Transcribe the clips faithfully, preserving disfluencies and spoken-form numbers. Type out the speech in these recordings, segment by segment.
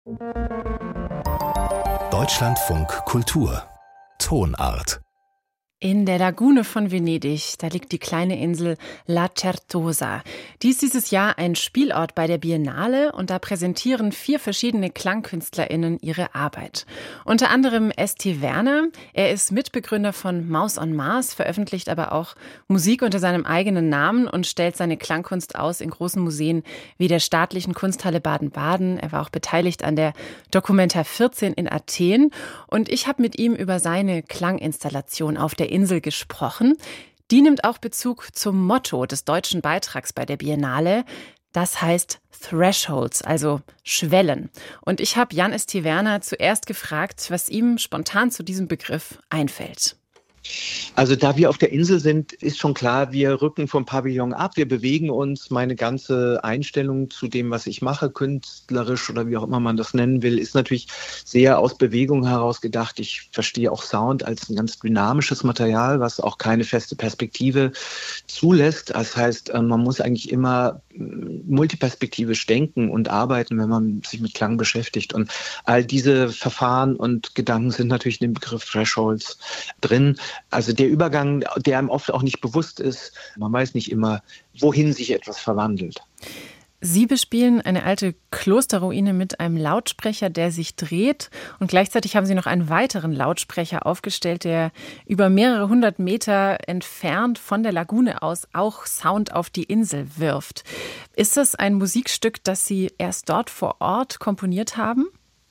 Deutschlandfunk Kultur Tonart. In der Lagune von Venedig, da liegt die kleine Insel La Certosa. Die ist dieses Jahr ein Spielort bei der Biennale und da präsentieren vier verschiedene KlangkünstlerInnen ihre Arbeit. Unter anderem S T Werner. Er ist Mitbegründer von Maus on Mars, veröffentlicht aber auch Musik unter seinem eigenen Namen und stellt seine Klangkunst aus in großen Museen wie der Staatlichen Kunsthalle Baden-Baden. Er war auch beteiligt an der Documenta vierzehn in Athen und ich habe mit ihm über seine Klanginstallation auf der Insel gesprochen. Die nimmt auch Bezug zum Motto des deutschen Beitrags bei der Biennale. Das heißt Thresholds, also Schwellen. Und ich habe Jan S T Werner zuerst gefragt, was ihm spontan zu diesem Begriff einfällt. Also da wir auf der Insel sind, ist schon klar, wir rücken vom Pavillon ab, wir bewegen uns. Meine ganze Einstellung zu dem, was ich mache, künstlerisch oder wie auch immer man das nennen will, ist natürlich sehr aus Bewegung heraus gedacht. Ich verstehe auch Sound als ein ganz dynamisches Material, was auch keine feste Perspektive zulässt. Das heißt, man muss eigentlich immer multiperspektivisch denken und arbeiten, wenn man sich mit Klang beschäftigt. Und all diese Verfahren und Gedanken sind natürlich in dem Begriff Thresholds drin. Also der Übergang, der einem oft auch nicht bewusst ist. Man weiß nicht immer, wohin sich etwas verwandelt. Sie bespielen eine alte Klosterruine mit einem Lautsprecher, der sich dreht. Und gleichzeitig haben Sie noch einen weiteren Lautsprecher aufgestellt, der über mehrere hundert Meter entfernt von der Lagune aus auch Sound auf die Insel wirft. Ist das ein Musikstück, das Sie erst dort vor Ort komponiert haben?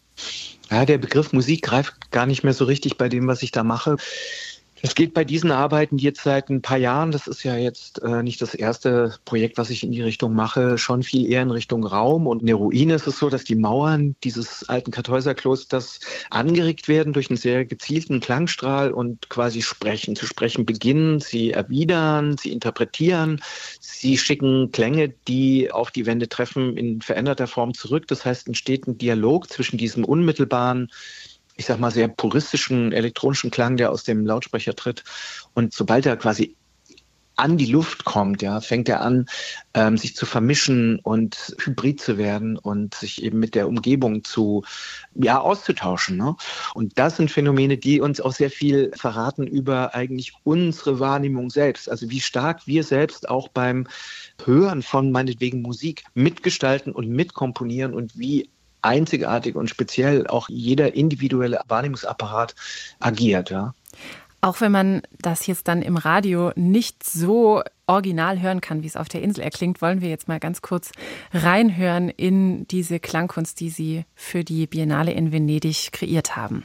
Ja, der Begriff Musik greift gar nicht mehr so richtig bei dem, was ich da mache. Es geht bei diesen Arbeiten jetzt seit ein paar Jahren, das ist ja jetzt äh, nicht das erste Projekt, was ich in die Richtung mache, schon viel eher in Richtung Raum. Und in der Ruine ist es so, dass die Mauern dieses alten Kartäuserklosters angeregt werden durch einen sehr gezielten Klangstrahl und quasi sprechen, zu sprechen beginnen. Sie erwidern, sie interpretieren, sie schicken Klänge, die auf die Wände treffen, in veränderter Form zurück. Das heißt, entsteht ein Dialog zwischen diesem unmittelbaren, ich sag mal, sehr puristischen elektronischen Klang, der aus dem Lautsprecher tritt. Und sobald er quasi an die Luft kommt, ja, fängt er an, ähm, sich zu vermischen und hybrid zu werden und sich eben mit der Umgebung zu, ja, auszutauschen, ne? Und das sind Phänomene, die uns auch sehr viel verraten über eigentlich unsere Wahrnehmung selbst. Also wie stark wir selbst auch beim Hören von meinetwegen Musik mitgestalten und mitkomponieren und wie einzigartig und speziell auch jeder individuelle Wahrnehmungsapparat agiert, ja. Auch wenn man das jetzt dann im Radio nicht so original hören kann, wie es auf der Insel erklingt, wollen wir jetzt mal ganz kurz reinhören in diese Klangkunst, die Sie für die Biennale in Venedig kreiert haben.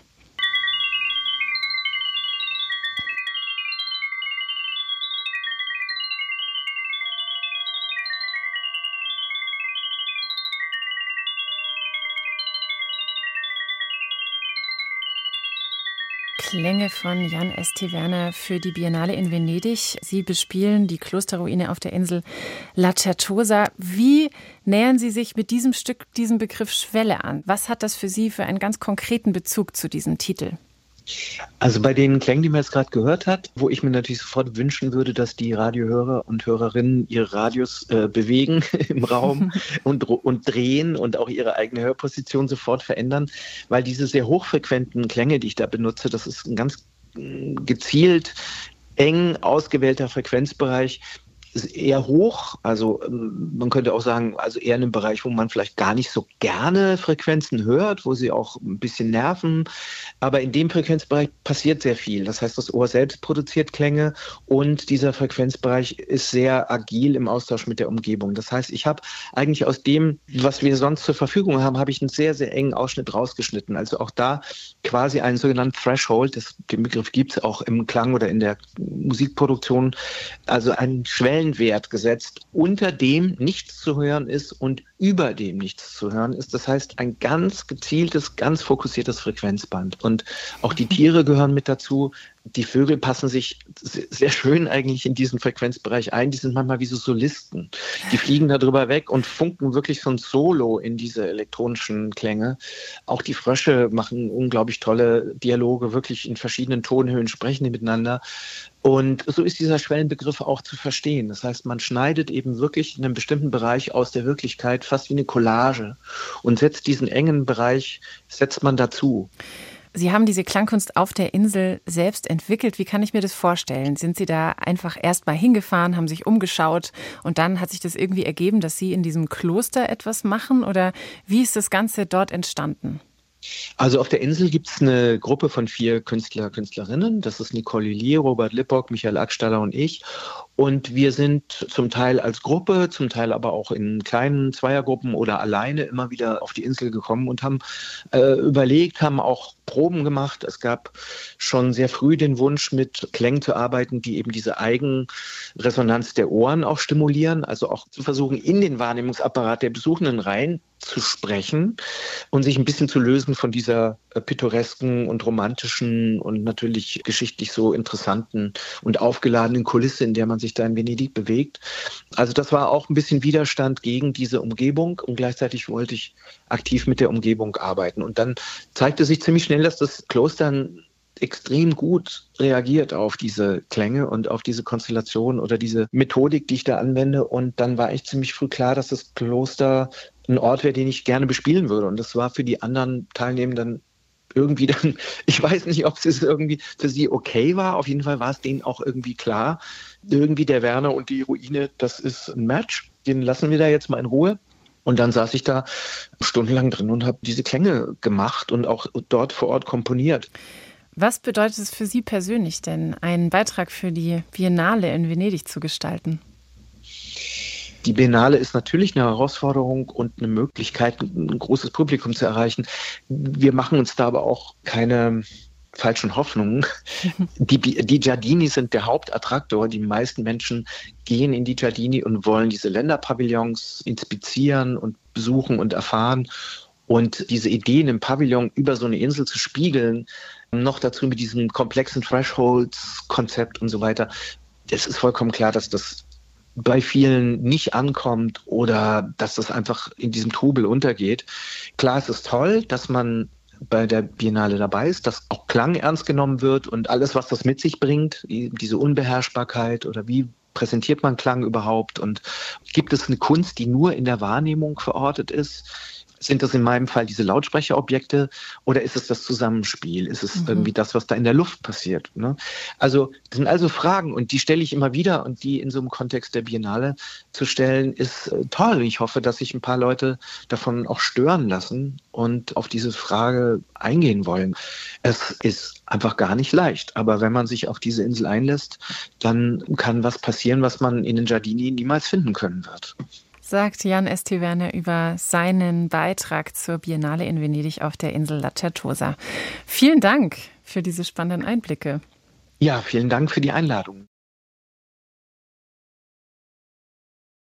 Klänge von Jan S T Werner für die Biennale in Venedig. Sie bespielen die Klosterruine auf der Insel La Certosa. Wie nähern Sie sich mit diesem Stück diesem Begriff Schwelle an? Was hat das für Sie für einen ganz konkreten Bezug zu diesem Titel? Also bei den Klängen, die man jetzt gerade gehört hat, wo ich mir natürlich sofort wünschen würde, dass die Radiohörer und Hörerinnen ihre Radios äh, bewegen im Raum und, und drehen und auch ihre eigene Hörposition sofort verändern, weil diese sehr hochfrequenten Klänge, die ich da benutze, das ist ein ganz äh, gezielt eng ausgewählter Frequenzbereich, ist eher hoch, also man könnte auch sagen, also eher in einem Bereich, wo man vielleicht gar nicht so gerne Frequenzen hört, wo sie auch ein bisschen nerven, aber in dem Frequenzbereich passiert sehr viel. Das heißt, das Ohr selbst produziert Klänge und dieser Frequenzbereich ist sehr agil im Austausch mit der Umgebung. Das heißt, ich habe eigentlich aus dem, was wir sonst zur Verfügung haben, habe ich einen sehr, sehr engen Ausschnitt rausgeschnitten. Also auch da quasi einen sogenannten Threshold, das, den Begriff gibt es auch im Klang oder in der Musikproduktion, also einen Schwellen Wert gesetzt, unter dem nichts zu hören ist und über dem nichts zu hören ist. Das heißt, ein ganz gezieltes, ganz fokussiertes Frequenzband. Und auch die Tiere gehören mit dazu. die Vögel passen sich sehr schön eigentlich in diesen Frequenzbereich ein. Die sind manchmal wie so Solisten. Die fliegen da drüber weg und funken wirklich so ein Solo in diese elektronischen Klänge. Auch die Frösche machen unglaublich tolle Dialoge, wirklich in verschiedenen Tonhöhen sprechen die miteinander. Und so ist dieser Schwellenbegriff auch zu verstehen. Das heißt, man schneidet eben wirklich in einem bestimmten Bereich aus der Wirklichkeit fast wie eine Collage und setzt diesen engen Bereich, setzt man dazu. Sie haben diese Klangkunst auf der Insel selbst entwickelt. Wie kann ich mir das vorstellen? Sind Sie da einfach erst mal hingefahren, haben sich umgeschaut und dann hat sich das irgendwie ergeben, dass Sie in diesem Kloster etwas machen? Oder wie ist das Ganze dort entstanden? Also auf der Insel gibt es eine Gruppe von vier Künstler, Künstlerinnen. Das ist Nicole Lillier, Robert Lippock, Michael Ackstaller und ich. Und wir sind zum Teil als Gruppe, zum Teil aber auch in kleinen Zweiergruppen oder alleine immer wieder auf die Insel gekommen und haben äh, überlegt, haben auch Proben gemacht. Es gab schon sehr früh den Wunsch, mit Klängen zu arbeiten, die eben diese Eigenresonanz der Ohren auch stimulieren. Also auch zu versuchen, in den Wahrnehmungsapparat der Besuchenden rein zu sprechen und sich ein bisschen zu lösen von dieser äh, pittoresken und romantischen und natürlich geschichtlich so interessanten und aufgeladenen Kulisse, in der man sich da in Venedig bewegt. Also das war auch ein bisschen Widerstand gegen diese Umgebung und gleichzeitig wollte ich aktiv mit der Umgebung arbeiten. Und dann zeigte sich ziemlich schnell, dass das Kloster extrem gut reagiert auf diese Klänge und auf diese Konstellation oder diese Methodik, die ich da anwende. Und dann war echt ziemlich früh klar, dass das Kloster ein Ort wäre, den ich gerne bespielen würde. Und das war für die anderen Teilnehmenden irgendwie dann, ich weiß nicht, ob es irgendwie für sie okay war. Auf jeden Fall war es denen auch irgendwie klar. Irgendwie der Werner und die Ruine, das ist ein Match. Den lassen wir da jetzt mal in Ruhe. Und dann saß ich da stundenlang drin und habe diese Klänge gemacht und auch dort vor Ort komponiert. Was bedeutet es für Sie persönlich denn, einen Beitrag für die Biennale in Venedig zu gestalten? Die Biennale ist natürlich eine Herausforderung und eine Möglichkeit, ein großes Publikum zu erreichen. Wir machen uns da aber auch keine falschen Hoffnungen. Die, die Giardini sind der Hauptattraktor. Die meisten Menschen gehen in die Giardini und wollen diese Länderpavillons inspizieren und besuchen und erfahren. Und diese Ideen im Pavillon über so eine Insel zu spiegeln, noch dazu mit diesem komplexen Thresholds-Konzept und so weiter, es ist vollkommen klar, dass das bei vielen nicht ankommt oder dass das einfach in diesem Trubel untergeht. Klar, es ist toll, dass man bei der Biennale dabei ist, dass auch Klang ernst genommen wird und alles, was das mit sich bringt, diese Unbeherrschbarkeit oder wie präsentiert man Klang überhaupt und gibt es eine Kunst, die nur in der Wahrnehmung verortet ist? Sind das in meinem Fall diese Lautsprecherobjekte oder ist es das Zusammenspiel? Ist es mhm. irgendwie das, was da in der Luft passiert? Ne? Also das sind also Fragen und die stelle ich immer wieder und die in so einem Kontext der Biennale zu stellen, ist äh, toll. Ich hoffe, dass sich ein paar Leute davon auch stören lassen und auf diese Frage eingehen wollen. Es ist einfach gar nicht leicht, aber wenn man sich auf diese Insel einlässt, dann kann was passieren, was man in den Giardini niemals finden können wird. Sagt Jan Estewerner über seinen Beitrag zur Biennale in Venedig auf der Insel La Certosa. Vielen Dank für diese spannenden Einblicke. Ja, vielen Dank für die Einladung.